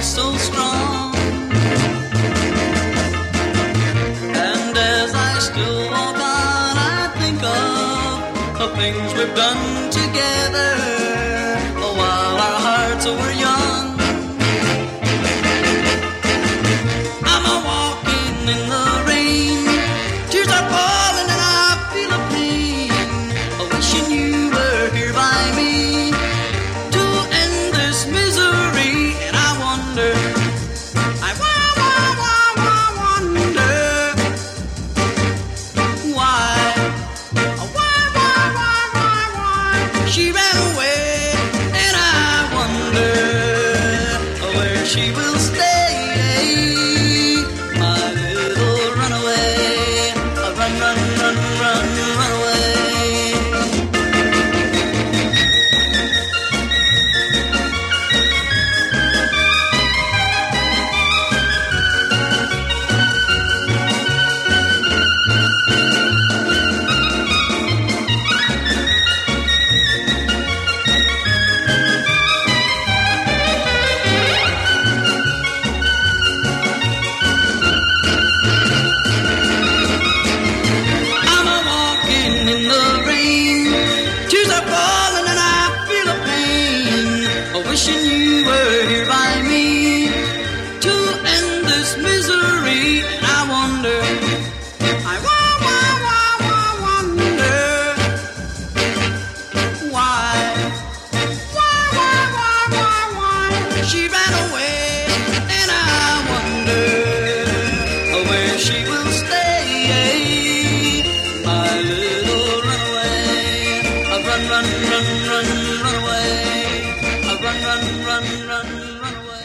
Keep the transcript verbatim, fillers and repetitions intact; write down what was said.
so strong. And as I still walk on, I think of the things we've done together while our hearts were young. I'm a walking in the rain, tears are falling and I feel a pain, wishing you were here by me to end this misery. And I wonder, I wa- wa- wa- wa- wonder why, why, why, why, why, why she ran away. And I wonder where she will stay, my little runaway. Run, run, run, run, run away. I'm a walking in the rain, tears are falling and I feel a pain, wishing you were here by me to end this misery. And I wonder, I wa- wa- wa- wa- wonder why, why, why, why, why, why she ran away. And I wonder where she will stay, my little runaway. Run, run, run, run, run away. Run, run, run, run, run away.